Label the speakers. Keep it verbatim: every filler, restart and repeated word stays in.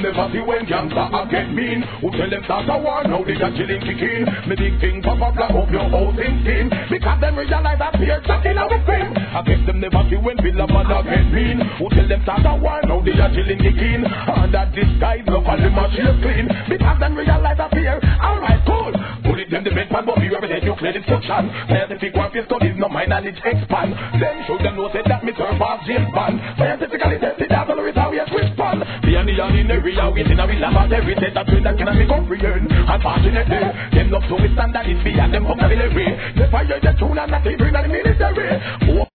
Speaker 1: never see when gangsta a get mean. Who tell them start a war, now they got chilling kicking. Me big thing pop up black up your whole thing team. Because them realize that fear talking out with fame. I guess them never see when Bill a man a get mean. Who tell them start a war, now they are chilling kicking. And that disguise look all them a shield clean. Because them realize that fear. Alright, cool. Pull it them the bed pan, but we represent you clear instruction. Scientific warfare studies, no my knowledge expand. Then show them no say that me serve as James Bond. Scientifically tested, that's all the retaliate respond. The only on in the area, we in a laboratory, said that that cannot be comprehend. Unfortunately, them love to withstand that it's beyond them vocabulary. They fire the tune and not even in the military.